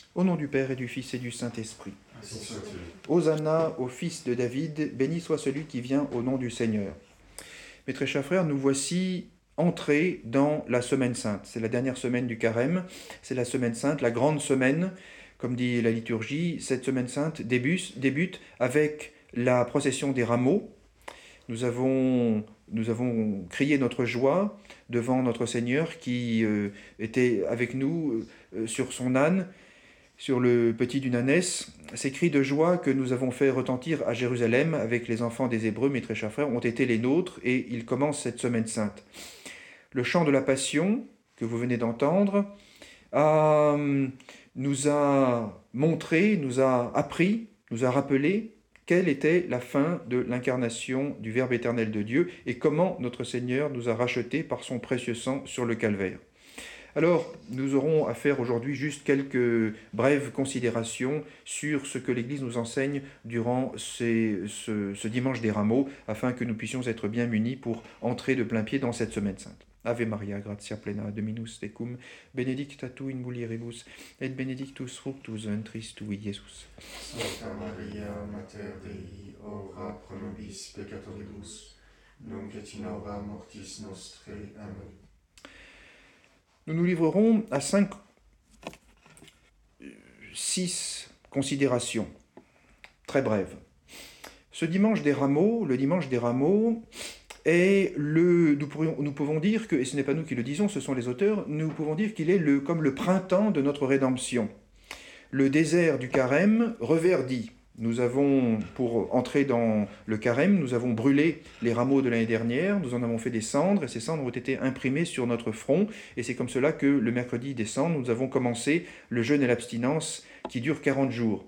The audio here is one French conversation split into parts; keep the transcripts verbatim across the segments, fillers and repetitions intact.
Au nom du Père et du Fils et du Saint-Esprit. Ainsi soit-il. Hosanna au Fils de David, béni soit celui qui vient au nom du Seigneur. Mes très chers frères, nous voici entrés dans la Semaine Sainte. C'est la dernière semaine du Carême, c'est la Semaine Sainte, la grande semaine, comme dit la liturgie. Cette Semaine Sainte débute, débute avec la procession des rameaux. Nous avons, nous avons crié notre joie devant notre Seigneur qui euh, était avec nous euh, sur son âne, sur le petit d'une ânesse. Ces cris de joie que nous avons fait retentir à Jérusalem avec les enfants des Hébreux, mes très chers frères, ont été les nôtres et ils commencent cette Semaine Sainte. Le chant de la Passion que vous venez d'entendre a, nous a montré, nous a appris, nous a rappelé quelle était la fin de l'incarnation du Verbe éternel de Dieu et comment notre Seigneur nous a rachetés par son précieux sang sur le calvaire. Alors, nous aurons à faire aujourd'hui juste quelques brèves considérations sur ce que l'Église nous enseigne durant ces, ce, ce dimanche des rameaux, afin que nous puissions être bien munis pour entrer de plein pied dans cette Semaine Sainte. Ave Maria, gratia plena, Dominus tecum, benedicta tu in mulieribus, et benedictus fructus ventris tui, Iesus. Sancta Maria, Mater Dei, ora pro nobis peccatoribus, nunc et in hora mortis nostrae. Amen. Nous nous livrerons à cinq, six considérations, très brèves. Ce dimanche des rameaux, le dimanche des rameaux, est le, nous, pourrions, nous pouvons dire que, et ce n'est pas nous qui le disons, ce sont les auteurs, nous pouvons dire qu'il est le, comme le printemps de notre rédemption. Le désert du Carême reverdit. Nous avons, pour entrer dans le Carême, nous avons brûlé les rameaux de l'année dernière, nous en avons fait des cendres, et ces cendres ont été imprimées sur notre front, et c'est comme cela que le mercredi des cendres, nous avons commencé le jeûne et l'abstinence qui dure quarante jours.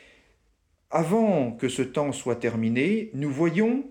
Avant que ce temps soit terminé, nous voyons,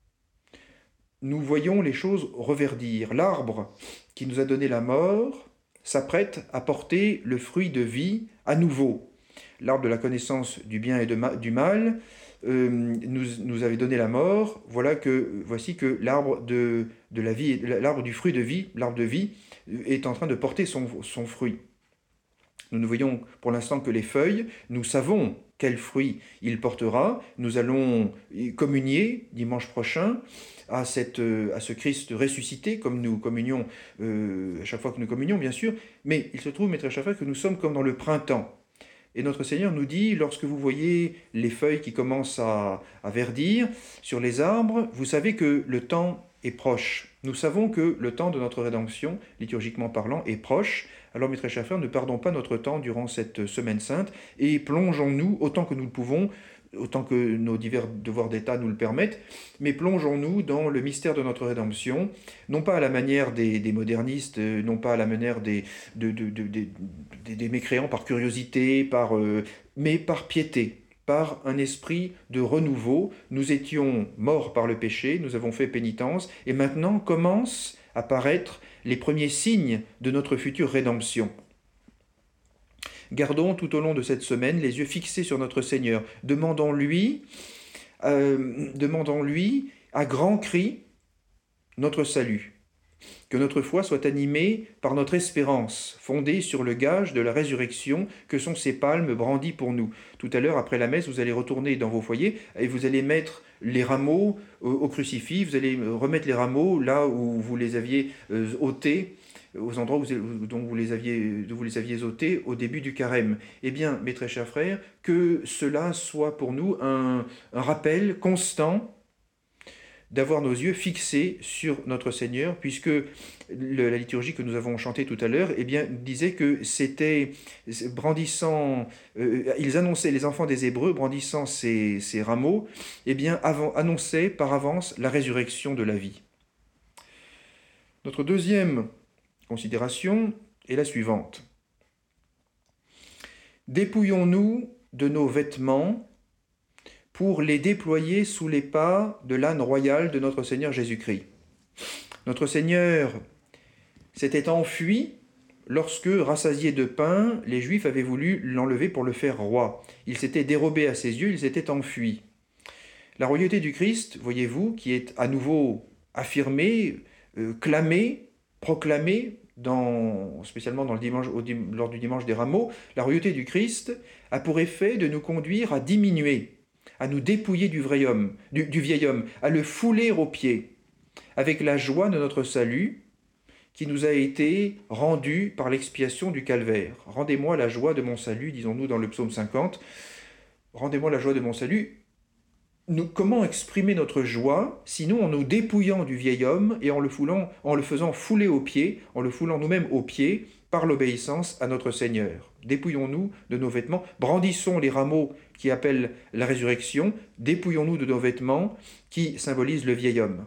nous voyons les choses reverdir. L'arbre qui nous a donné la mort s'apprête à porter le fruit de vie à nouveau. L'arbre de la connaissance du bien et de ma, du mal euh, nous, nous avait donné la mort. Voilà que, voici que l'arbre de, de la vie, l'arbre du fruit de vie, l'arbre de vie, est en train de porter son, son fruit. Nous ne voyons pour l'instant que les feuilles. Nous savons quel fruit il portera. Nous allons communier dimanche prochain à, cette, à ce Christ ressuscité, comme nous communions euh, à chaque fois que nous communions, bien sûr. Mais il se trouve, mes très chers frères, que nous sommes comme dans le printemps. Et notre Seigneur nous dit, lorsque vous voyez les feuilles qui commencent à, à verdir sur les arbres, vous savez que le temps est proche. Nous savons que le temps de notre rédemption, liturgiquement parlant, est proche. Alors, mes très chers frères, ne perdons pas notre temps durant cette semaine sainte et plongeons-nous autant que nous le pouvons, autant que nos divers devoirs d'État nous le permettent, mais plongeons-nous dans le mystère de notre rédemption, non pas à la manière des, des modernistes, non pas à la manière des, de, de, de, de, des, des mécréants par curiosité, par, euh, mais par piété, par un esprit de renouveau. Nous étions morts par le péché, nous avons fait pénitence, et maintenant commencent à paraître les premiers signes de notre future rédemption. Gardons tout au long de cette semaine les yeux fixés sur notre Seigneur. Demandons-lui, euh, demandons-lui à grands cris notre salut. Que notre foi soit animée par notre espérance, fondée sur le gage de la résurrection que sont ces palmes brandies pour nous. Tout à l'heure, après la messe, vous allez retourner dans vos foyers et vous allez mettre les rameaux au, au crucifix, vous allez remettre les rameaux là où vous les aviez euh, ôtés, aux endroits où vous, dont vous les aviez, dont vous les aviez ôtés au début du carême. Eh bien, mes très chers frères, que cela soit pour nous un, un rappel constant d'avoir nos yeux fixés sur notre Seigneur, puisque le, la liturgie que nous avons chantée tout à l'heure, eh bien, disait que c'était brandissant, euh, ils annonçaient, les enfants des Hébreux, brandissant ces, ces rameaux, eh bien, avant, annonçaient par avance la résurrection de la vie. Notre deuxième considération est la suivante. Dépouillons-nous de nos vêtements pour les déployer sous les pas de l'âne royal de notre Seigneur Jésus-Christ. Notre Seigneur s'était enfui lorsque, rassasié de pain, les Juifs avaient voulu l'enlever pour le faire roi. Il s'était dérobé à ses yeux, il s'était enfui. La royauté du Christ, voyez-vous, qui est à nouveau affirmée, euh, clamée, proclamée dans, spécialement dans le dimanche, au, lors du dimanche des Rameaux, la royauté du Christ a pour effet de nous conduire à diminuer, à nous dépouiller du vrai homme, du, du vieil homme, à le fouler aux pieds, avec la joie de notre salut qui nous a été rendue par l'expiation du calvaire. Rendez-moi la joie de mon salut, disons-nous dans le psaume cinquante. Rendez-moi la joie de mon salut. Nous, comment exprimer notre joie, sinon en nous dépouillant du vieil homme et en le, foulant, en le faisant fouler aux pieds, en le foulant nous-mêmes aux pieds, par l'obéissance à notre Seigneur. Dépouillons-nous de nos vêtements, brandissons les rameaux qui appellent la résurrection, dépouillons-nous de nos vêtements qui symbolisent le vieil homme.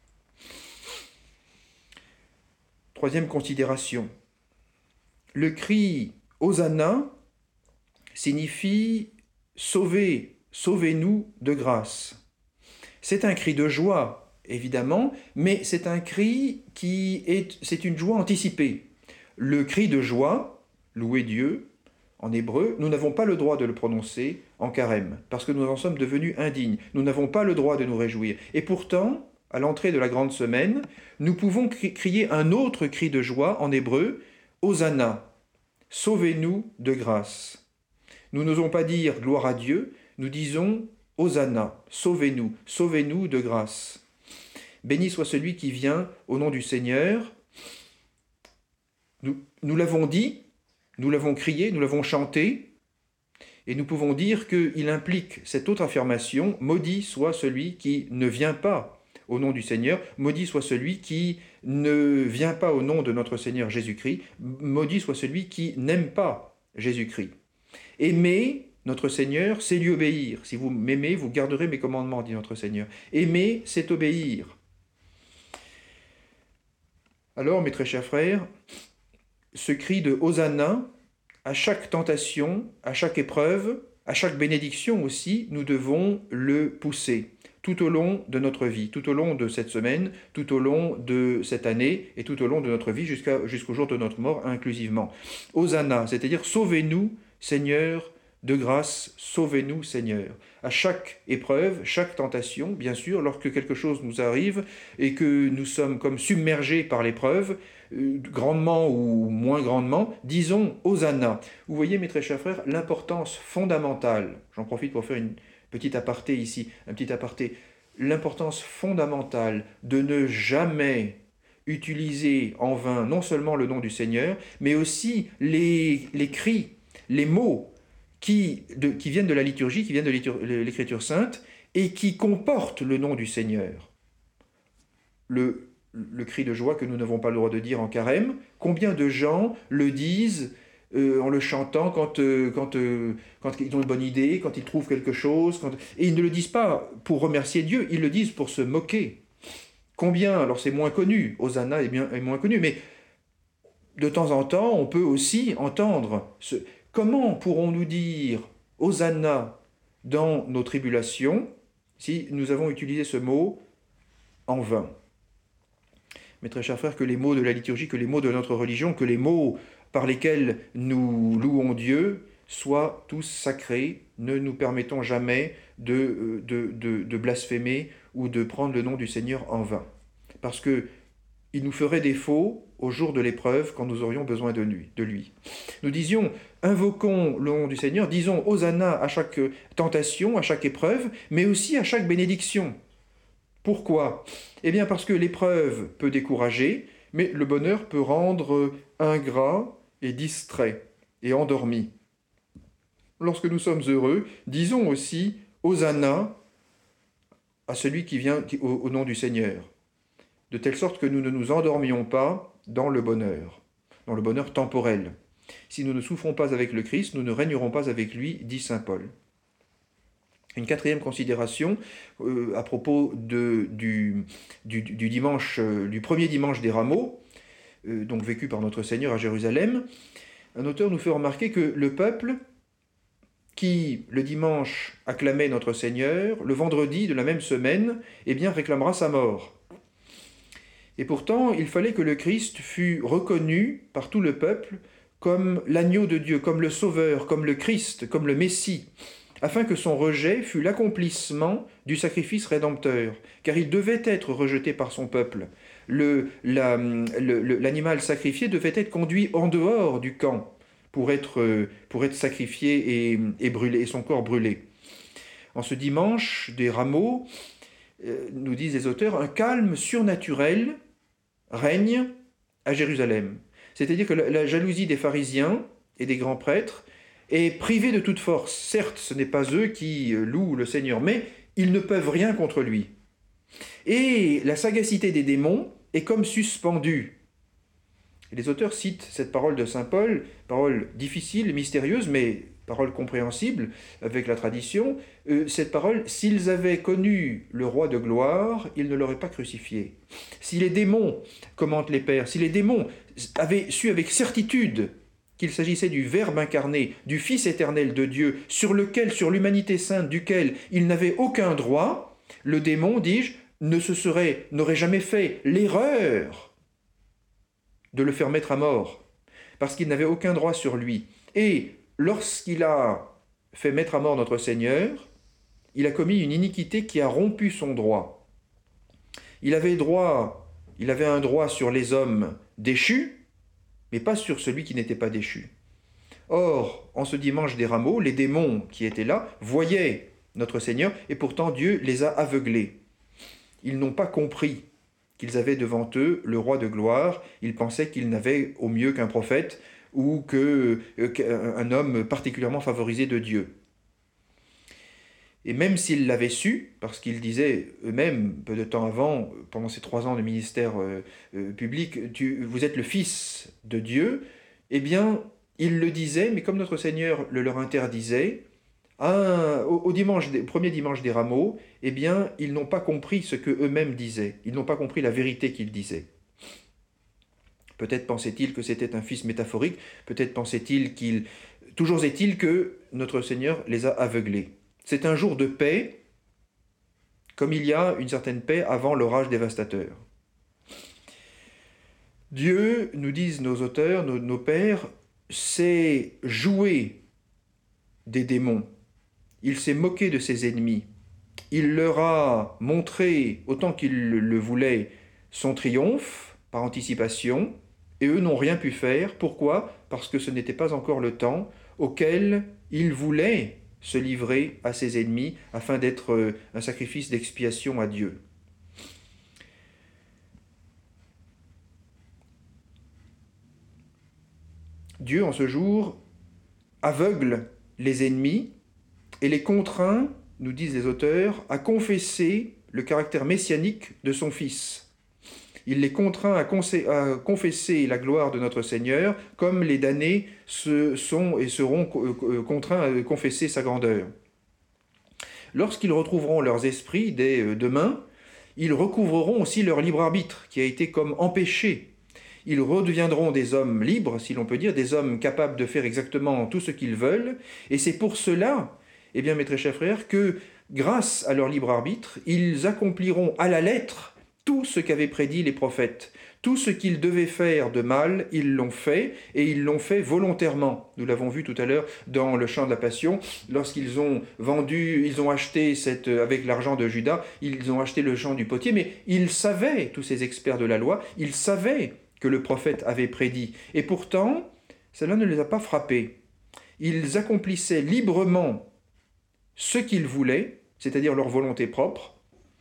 Troisième considération. Le cri « Hosanna » signifie « Sauvez, sauvez-nous de grâce ». C'est un cri de joie, évidemment, mais c'est un cri qui est, c'est une joie anticipée. Le cri de joie, louer Dieu, en hébreu, nous n'avons pas le droit de le prononcer en carême, parce que nous en sommes devenus indignes. Nous n'avons pas le droit de nous réjouir. Et pourtant, à l'entrée de la grande semaine, nous pouvons crier un autre cri de joie en hébreu, Hosanna, sauvez-nous de grâce. Nous n'osons pas dire gloire à Dieu, nous disons Hosanna, sauvez-nous, sauvez-nous de grâce. Béni soit celui qui vient au nom du Seigneur. Nous, nous l'avons dit, nous l'avons crié, nous l'avons chanté, et nous pouvons dire qu'il implique cette autre affirmation, maudit soit celui qui ne vient pas au nom du Seigneur, maudit soit celui qui ne vient pas au nom de notre Seigneur Jésus-Christ, maudit soit celui qui n'aime pas Jésus-Christ. Aimer notre Seigneur, c'est lui obéir. Si vous m'aimez, vous garderez mes commandements, dit notre Seigneur. Aimer, c'est obéir. Alors, mes très chers frères, ce cri de Hosanna, à chaque tentation, à chaque épreuve, à chaque bénédiction aussi, nous devons le pousser tout au long de notre vie, tout au long de cette semaine, tout au long de cette année et tout au long de notre vie jusqu'à, jusqu'au jour de notre mort inclusivement. Hosanna, c'est-à-dire sauvez-nous, Seigneur, de grâce, sauvez-nous, Seigneur. À chaque épreuve, chaque tentation, bien sûr, lorsque quelque chose nous arrive et que nous sommes comme submergés par l'épreuve, euh, grandement ou moins grandement, disons Hosanna. Vous voyez, mes très chers frères, l'importance fondamentale, j'en profite pour faire une petite aparté ici, un petit aparté, l'importance fondamentale de ne jamais utiliser en vain non seulement le nom du Seigneur, mais aussi les, les cris, les mots qui, de, qui viennent de la liturgie, qui viennent de l'Écriture sainte, et qui comportent le nom du Seigneur. Le, le cri de joie que nous n'avons pas le droit de dire en carême, combien de gens le disent Euh, en le chantant quand, euh, quand, euh, quand ils ont une bonne idée, quand ils trouvent quelque chose. Quand... Et ils ne le disent pas pour remercier Dieu, ils le disent pour se moquer. Combien, alors c'est moins connu, Hosanna est, bien, est moins connu, mais de temps en temps, on peut aussi entendre ce... Comment pourrons-nous dire Hosanna dans nos tribulations si nous avons utilisé ce mot en vain? Mes très chers frères, que les mots de la liturgie, que les mots de notre religion, que les mots par lesquels nous louons Dieu soient tous sacrés. Ne nous permettons jamais de, de, de, de blasphémer ou de prendre le nom du Seigneur en vain. Parce qu'il nous ferait défaut au jour de l'épreuve quand nous aurions besoin de lui. de lui. Nous disions, invoquons le nom du Seigneur, disons Hosanna à chaque tentation, à chaque épreuve, mais aussi à chaque bénédiction. Pourquoi ? Eh bien parce que l'épreuve peut décourager, mais le bonheur peut rendre ingrat et distrait et endormi. Lorsque nous sommes heureux, disons aussi Hosanna à celui qui vient au, au nom du Seigneur, de telle sorte que nous ne nous endormions pas dans le bonheur, dans le bonheur temporel. Si nous ne souffrons pas avec le Christ, nous ne régnerons pas avec lui, dit saint Paul. Une quatrième considération euh, à propos de, du, du, du, dimanche, euh, du premier dimanche des Rameaux, euh, donc vécu par notre Seigneur à Jérusalem. Un auteur nous fait remarquer que le peuple qui, le dimanche, acclamait notre Seigneur, le vendredi de la même semaine, eh bien, réclamera sa mort. Et pourtant, il fallait que le Christ fût reconnu par tout le peuple comme l'agneau de Dieu, comme le Sauveur, comme le Christ, comme le Messie, afin que son rejet fût l'accomplissement du sacrifice rédempteur, car il devait être rejeté par son peuple, le, la, le, le, l'animal sacrifié devait être conduit en dehors du camp pour être, pour être sacrifié et, et, brûlé, et son corps brûlé. En ce dimanche des rameaux, euh, nous disent les auteurs, un calme surnaturel règne à Jérusalem. C'est-à-dire que la, la jalousie des pharisiens et des grands prêtres est privée de toute force. Certes, ce n'est pas eux qui louent le Seigneur, mais ils ne peuvent rien contre lui. Et la sagacité des démons est comme suspendue. Et les auteurs citent cette parole de saint Paul, parole difficile, mystérieuse, mais parole compréhensible avec la tradition. Euh, cette parole, s'ils avaient connu le roi de gloire, ils ne l'auraient pas crucifié. Si les démons, commentent les pères, si les démons avaient su avec certitude qu'il s'agissait du Verbe incarné, du Fils éternel de Dieu, sur lequel, sur l'humanité sainte duquel ils n'avaient aucun droit, le démon, dis-je, ne se serait, n'aurait jamais fait l'erreur de le faire mettre à mort, parce qu'il n'avait aucun droit sur lui. Et lorsqu'il a fait mettre à mort notre Seigneur, il a commis une iniquité qui a rompu son droit. Il avait droit, il avait un droit sur les hommes déchus, mais pas sur celui qui n'était pas déchu. Or, en ce dimanche des rameaux, les démons qui étaient là voyaient notre Seigneur, et pourtant Dieu les a aveuglés. Ils n'ont pas compris qu'ils avaient devant eux le roi de gloire. Ils pensaient qu'ils n'avaient au mieux qu'un prophète ou que, euh, qu'un homme particulièrement favorisé de Dieu. Et même s'ils l'avaient su, parce qu'ils disaient eux-mêmes, peu de temps avant, pendant ces trois ans de ministère euh, euh, public, tu, vous êtes le Fils de Dieu, eh bien, ils le disaient, mais comme notre Seigneur le leur interdisait, à, au, au, dimanche, au premier dimanche des rameaux, eh bien, ils n'ont pas compris ce qu'eux-mêmes disaient. Ils n'ont pas compris la vérité qu'ils disaient. Peut-être pensaient-ils que c'était un fils métaphorique, peut-être pensaient-ils qu'il... Toujours est-il que notre Seigneur les a aveuglés. C'est un jour de paix, comme il y a une certaine paix avant l'orage dévastateur. Dieu, nous disent nos auteurs, nos, nos pères, s'est joué des démons. Il s'est moqué de ses ennemis. Il leur a montré, autant qu'il le voulait, son triomphe par anticipation, et eux n'ont rien pu faire. Pourquoi ? Parce que ce n'était pas encore le temps auquel il voulait se livrer à ses ennemis afin d'être un sacrifice d'expiation à Dieu. Dieu, en ce jour, aveugle les ennemis et les contraint, nous disent les auteurs, à confesser le caractère messianique de son Fils. Il les contraint à, conse- à confesser la gloire de notre Seigneur, comme les damnés se sont et seront contraints à confesser sa grandeur. Lorsqu'ils retrouveront leurs esprits dès demain, ils recouvreront aussi leur libre arbitre, qui a été comme empêché. Ils redeviendront des hommes libres, si l'on peut dire, des hommes capables de faire exactement tout ce qu'ils veulent, et c'est pour cela, eh bien, mes très chers frères, que grâce à leur libre arbitre, ils accompliront à la lettre tout ce qu'avaient prédit les prophètes. Tout ce qu'ils devaient faire de mal, ils l'ont fait, et ils l'ont fait volontairement. Nous l'avons vu tout à l'heure dans le Chant de la Passion, lorsqu'ils ont vendu, ils ont acheté, cette, avec l'argent de Judas, ils ont acheté le champ du potier, mais ils savaient, tous ces experts de la loi, ils savaient que le prophète avait prédit. Et pourtant, cela ne les a pas frappés. Ils accomplissaient librement ce qu'ils voulaient, c'est-à-dire leur volonté propre,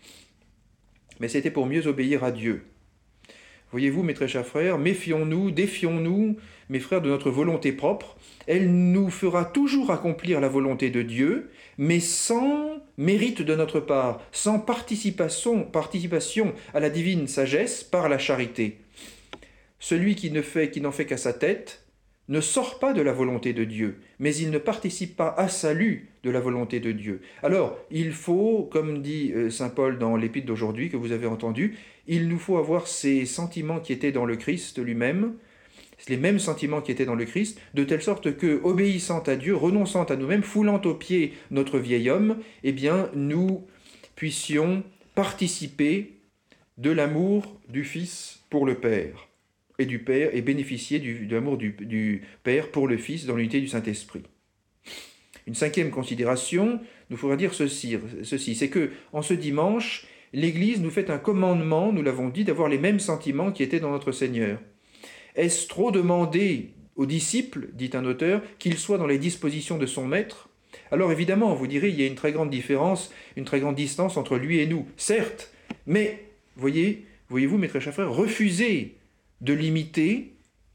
mais c'était pour mieux obéir à Dieu. Voyez-vous, mes très chers frères, méfions-nous, défions-nous, mes frères, de notre volonté propre. Elle nous fera toujours accomplir la volonté de Dieu, mais sans mérite de notre part, sans participation, participation à la divine sagesse par la charité. Celui qui ne fait, qui n'en fait qu'à sa tête ne sort pas de la volonté de Dieu, mais il ne participe pas à salut de la volonté de Dieu. Alors, il faut, comme dit saint Paul dans l'épître d'aujourd'hui que vous avez entendu, il nous faut avoir ces sentiments qui étaient dans le Christ lui-même, les mêmes sentiments qui étaient dans le Christ, de telle sorte que, obéissant à Dieu, renonçant à nous-mêmes, foulant aux pieds notre vieil homme, eh bien, nous puissions participer de l'amour du Fils pour le Père, et du Père, et bénéficier du, de l'amour du, du Père pour le Fils dans l'unité du Saint-Esprit. Une cinquième considération, nous faudra dire ceci, ceci c'est que, en ce dimanche, L'Église nous fait un commandement, nous l'avons dit, d'avoir les mêmes sentiments qui étaient dans notre Seigneur. Est-ce trop demander aux disciples, dit un auteur, qu'ils soient dans les dispositions de son maître? Alors évidemment, vous direz, il y a une très grande différence, une très grande distance entre lui et nous, certes, mais voyez, voyez-vous, mes très chers frères, refuser de l'imiter,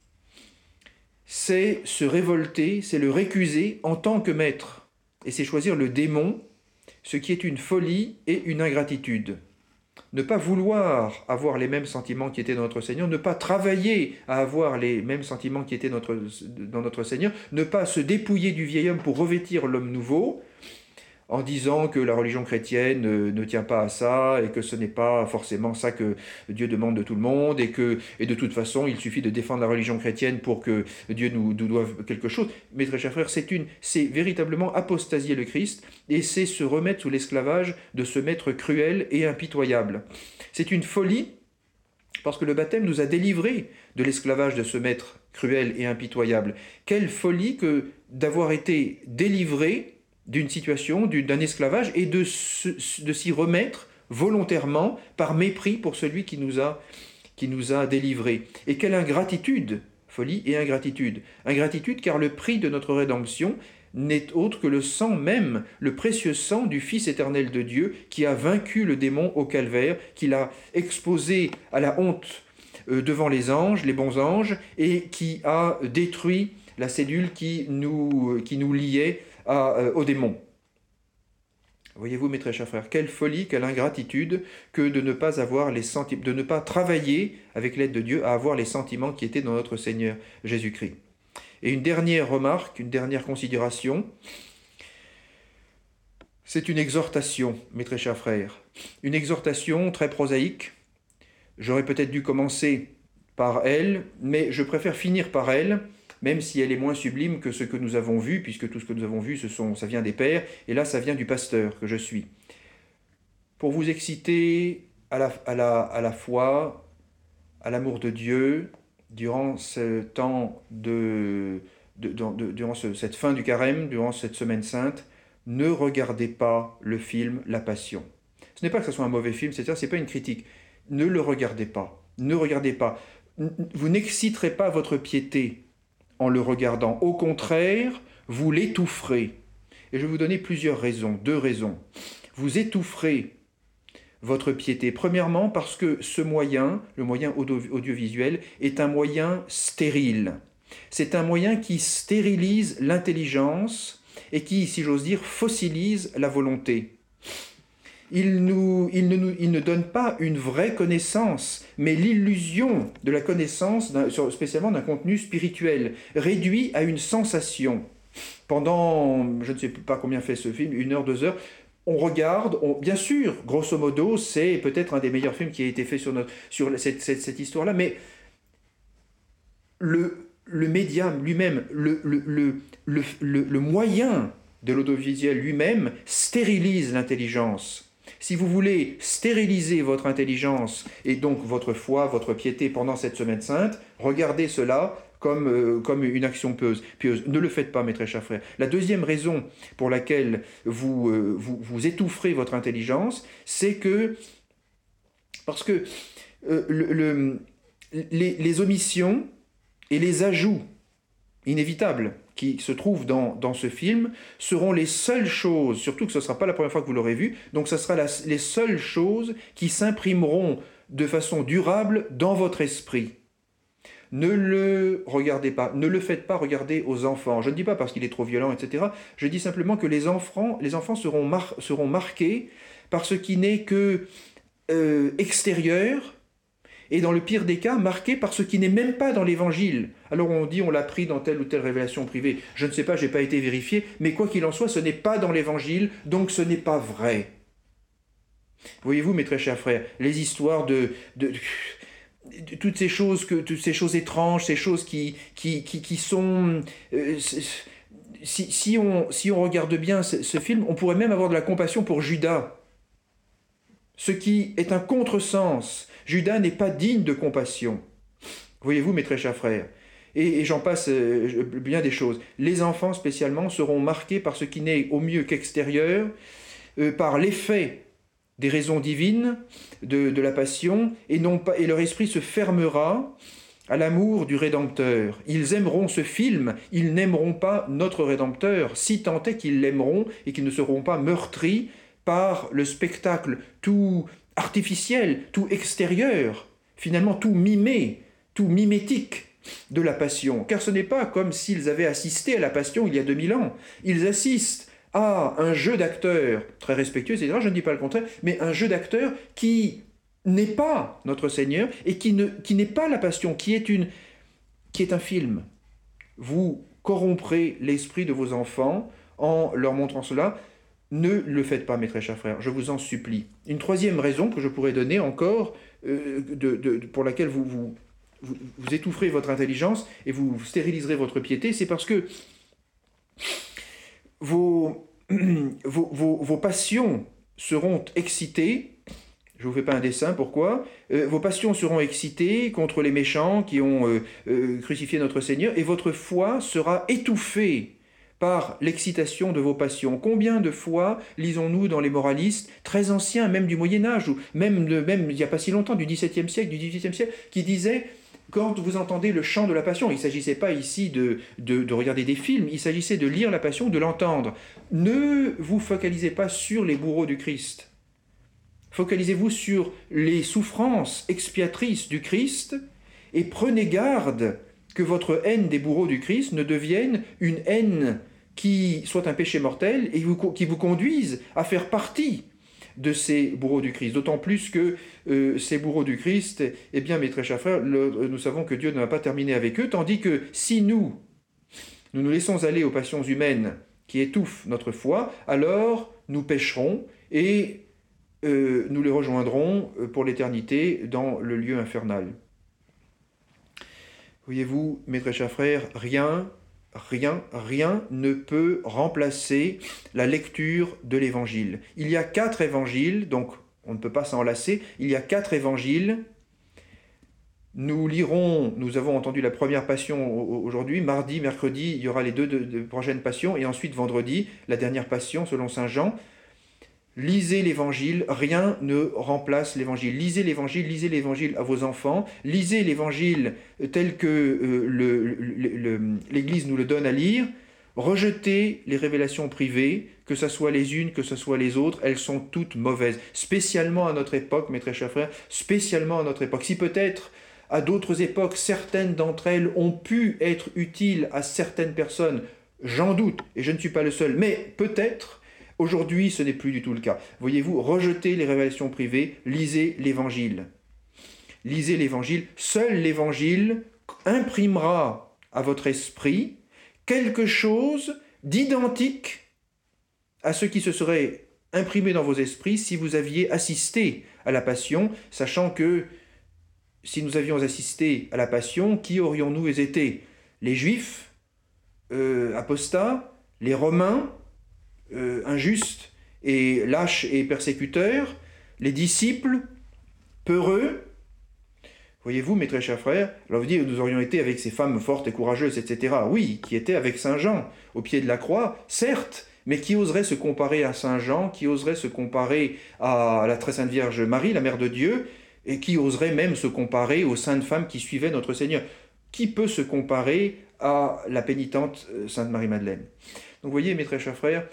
c'est se révolter, c'est le récuser en tant que maître, et c'est choisir le démon, ce qui est une folie et une ingratitude. Ne pas vouloir avoir les mêmes sentiments qui étaient dans notre Seigneur, ne pas travailler à avoir les mêmes sentiments qui étaient notre, dans notre Seigneur, ne pas se dépouiller du vieil homme pour revêtir l'homme nouveau, en disant que la religion chrétienne ne tient pas à ça, et que ce n'est pas forcément ça que Dieu demande de tout le monde, et que et de toute façon, il suffit de défendre la religion chrétienne pour que Dieu nous, nous doive quelque chose. Mes très chers frères, c'est une, c'est véritablement apostasier le Christ, et c'est se remettre sous l'esclavage de ce maître cruel et impitoyable. C'est une folie, parce que le baptême nous a délivrés de l'esclavage de ce maître cruel et impitoyable. Quelle folie que d'avoir été délivrés d'une situation, d'un esclavage, et de, se, de s'y remettre volontairement par mépris pour celui qui nous a, qui nous a délivrés. Et quelle ingratitude, folie et ingratitude. Ingratitude car le prix de notre rédemption n'est autre que le sang même, le précieux sang du Fils éternel de Dieu qui a vaincu le démon au calvaire, qui l'a exposé à la honte devant les anges, les bons anges, et qui a détruit la cellule qui nous, qui nous liait À, euh, au démon. Voyez-vous, mes très chers frères, quelle folie, quelle ingratitude que de ne pas avoir les sentiments, de ne pas travailler avec l'aide de Dieu à avoir les sentiments qui étaient dans notre Seigneur Jésus-Christ. Et une dernière remarque, une dernière considération, c'est une exhortation, mes très chers frères, une exhortation très prosaïque. J'aurais peut-être dû commencer par elle, mais je préfère finir par elle, même si elle est moins sublime que ce que nous avons vu, puisque tout ce que nous avons vu, ce sont, ça vient des pères, et là, ça vient du pasteur que je suis. Pour vous exciter à la, à la, à la foi, à l'amour de Dieu, durant ce temps de, de, de, de durant ce, cette fin du carême, durant cette semaine sainte, ne regardez pas le film La Passion. Ce n'est pas que ce soit un mauvais film, c'est-à-dire, ce n'est pas une critique. Ne le regardez pas. Ne regardez pas. Vous n'exciterez pas votre piété en le regardant. Au contraire, vous l'étoufferez. Et je vais vous donner plusieurs raisons, deux raisons. Vous étoufferez votre piété. Premièrement, parce que ce moyen, le moyen audio- audiovisuel, est un moyen stérile. C'est un moyen qui stérilise l'intelligence et qui, si j'ose dire, fossilise la volonté. Il, nous, il, ne nous, il ne donne pas une vraie connaissance, mais l'illusion de la connaissance, d'un, spécialement d'un contenu spirituel, réduit à une sensation. Pendant, je ne sais pas combien fait ce film, une heure, deux heures, on regarde, on, bien sûr, grosso modo, c'est peut-être un des meilleurs films qui a été fait sur, notre, sur cette, cette, cette histoire-là, mais le, le médium lui-même, le, le, le, le, le, le moyen de l'audiovisuel lui-même stérilise l'intelligence. Si vous voulez stériliser votre intelligence et donc votre foi, votre piété pendant cette semaine sainte, regardez cela comme, euh, comme une action pieuse, pieuse. Ne le faites pas, mes très chers frères. La deuxième raison pour laquelle vous, euh, vous, vous étoufferez votre intelligence, c'est que, parce que euh, le, le, les, les omissions et les ajouts inévitables qui se trouvent dans, dans ce film seront les seules choses, surtout que ce ne sera pas la première fois que vous l'aurez vu, donc ce sera la, les seules choses qui s'imprimeront de façon durable dans votre esprit. Ne le regardez pas, ne le faites pas regarder aux enfants. Je ne dis pas parce qu'il est trop violent, et cetera. Je dis simplement que les enfants, les enfants seront, mar- seront marqués par ce qui n'est que euh, extérieur, et dans le pire des cas, marqué par ce qui n'est même pas dans l'Évangile. Alors on dit, on l'a pris dans telle ou telle révélation privée. Je ne sais pas, je n'ai pas été vérifié, mais quoi qu'il en soit, ce n'est pas dans l'Évangile, donc ce n'est pas vrai. Voyez-vous, mes très chers frères, les histoires de, de, de, de toutes ces choses, que, toutes ces choses étranges, ces choses qui, qui, qui, qui sont... Euh, si, si, on, si on regarde bien ce, ce film, on pourrait même avoir de la compassion pour Judas, ce qui est un contresens. Judas n'est pas digne de compassion. Voyez-vous, mes très chers frères, et, et j'en passe euh, bien des choses. Les enfants, spécialement, seront marqués par ce qui n'est au mieux qu'extérieur, euh, par l'effet des raisons divines de, de la passion, et, non pas, et leur esprit se fermera à l'amour du Rédempteur. Ils aimeront ce film, ils n'aimeront pas notre Rédempteur, si tant est qu'ils l'aimeront et qu'ils ne seront pas meurtris par le spectacle tout artificiel, tout extérieur, finalement tout mimé, tout mimétique de la passion. Car ce n'est pas comme s'ils avaient assisté à la passion il y a deux mille ans. Ils assistent à un jeu d'acteurs, très respectueux, et cetera, je ne dis pas le contraire, mais un jeu d'acteurs qui n'est pas notre Seigneur et qui, ne, qui n'est pas la passion, qui est, une, qui est un film. Vous corromprez l'esprit de vos enfants en leur montrant cela. Ne le faites pas, mes très chers frères, je vous en supplie. Une troisième raison que je pourrais donner encore, euh, de, de, pour laquelle vous, vous, vous, vous étoufferez votre intelligence et vous stériliserez votre piété, c'est parce que vos, vos, vos, vos passions seront excitées. Je ne vous fais pas un dessin, pourquoi euh, Vos passions seront excitées contre les méchants qui ont euh, euh, crucifié notre Seigneur, et votre foi sera étouffée par l'excitation de vos passions. Combien de fois lisons-nous dans les moralistes, très anciens, même du Moyen-Âge, ou même, de, même il n'y a pas si longtemps, du dix-septième siècle, du dix-huitième siècle, qui disaient, quand vous entendez le chant de la passion, il ne s'agissait pas ici de, de, de regarder des films, il s'agissait de lire la passion, de l'entendre. Ne vous focalisez pas sur les bourreaux du Christ. Focalisez-vous sur les souffrances expiatrices du Christ et prenez garde que votre haine des bourreaux du Christ ne devienne une haine qui soit un péché mortel et qui vous conduise à faire partie de ces bourreaux du Christ. D'autant plus que euh, ces bourreaux du Christ, eh bien, mes très chers frères, le, nous savons que Dieu ne va pas terminer avec eux, tandis que si nous, nous nous laissons aller aux passions humaines qui étouffent notre foi, alors nous pécherons et euh, nous les rejoindrons pour l'éternité dans le lieu infernal. Voyez-vous, mes très chers frères, rien, rien, rien ne peut remplacer la lecture de l'Évangile. Il y a quatre évangiles, donc on ne peut pas s'en lasser, il y a quatre évangiles. Nous lirons, nous avons entendu la première passion aujourd'hui, mardi, mercredi, il y aura les deux de, de prochaines passions, et ensuite vendredi, la dernière passion selon saint Jean. Lisez l'Évangile, rien ne remplace l'Évangile. Lisez l'Évangile, lisez l'Évangile à vos enfants, lisez l'Évangile tel que euh, le, le, le, l'Église nous le donne à lire, rejetez les révélations privées, que ce soit les unes, que ce soit les autres, elles sont toutes mauvaises, spécialement à notre époque, mes très chers frères, spécialement à notre époque. Si peut-être à d'autres époques, certaines d'entre elles ont pu être utiles à certaines personnes, j'en doute, et je ne suis pas le seul, mais peut-être. Aujourd'hui, ce n'est plus du tout le cas. Voyez-vous, rejetez les révélations privées, lisez l'Évangile. Lisez l'Évangile. Seul l'Évangile imprimera à votre esprit quelque chose d'identique à ce qui se serait imprimé dans vos esprits si vous aviez assisté à la Passion, sachant que si nous avions assisté à la Passion, qui aurions-nous été? Les Juifs, euh, apostats, les Romains, Euh, injustes et lâches et persécuteurs, les disciples, peureux. Voyez-vous, mes très chers frères, alors vous dites, nous aurions été avec ces femmes fortes et courageuses, et cetera. Oui, qui étaient avec saint Jean, au pied de la croix, certes, mais qui oserait se comparer à saint Jean, qui oserait se comparer à la très sainte Vierge Marie, la Mère de Dieu, et qui oserait même se comparer aux saintes femmes qui suivaient notre Seigneur. Qui peut se comparer à la pénitente Sainte Marie-Madeleine? Donc voyez, mes très chers frères,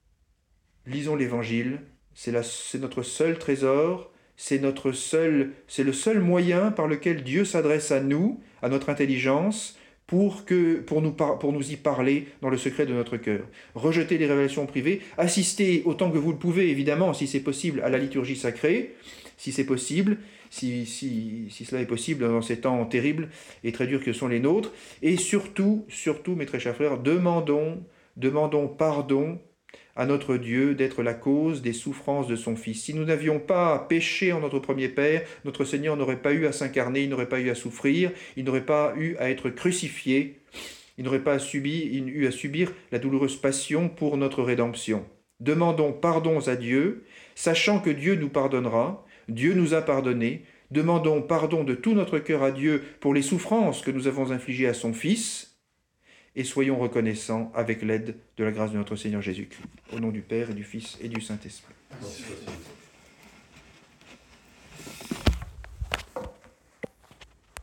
lisons l'Évangile, c'est, la, c'est notre seul trésor, c'est, notre seul, c'est le seul moyen par lequel Dieu s'adresse à nous, à notre intelligence, pour, que, pour, nous, pour nous y parler dans le secret de notre cœur. Rejetez les révélations privées, assistez autant que vous le pouvez, évidemment, si c'est possible, à la liturgie sacrée, si c'est possible, si, si, si cela est possible dans ces temps terribles et très durs que sont les nôtres, et surtout, surtout, mes très chers frères, demandons, demandons pardon à notre Dieu d'être la cause des souffrances de son Fils. Si nous n'avions pas péché en notre premier Père, notre Seigneur n'aurait pas eu à s'incarner, il n'aurait pas eu à souffrir, il n'aurait pas eu à être crucifié, il n'aurait pas subi, il eu à subir la douloureuse passion pour notre rédemption. Demandons pardon à Dieu, sachant que Dieu nous pardonnera, Dieu nous a pardonné. Demandons pardon de tout notre cœur à Dieu pour les souffrances que nous avons infligées à son Fils, et soyons reconnaissants avec l'aide de la grâce de notre Seigneur Jésus-Christ. Au nom du Père et du Fils et du Saint-Esprit.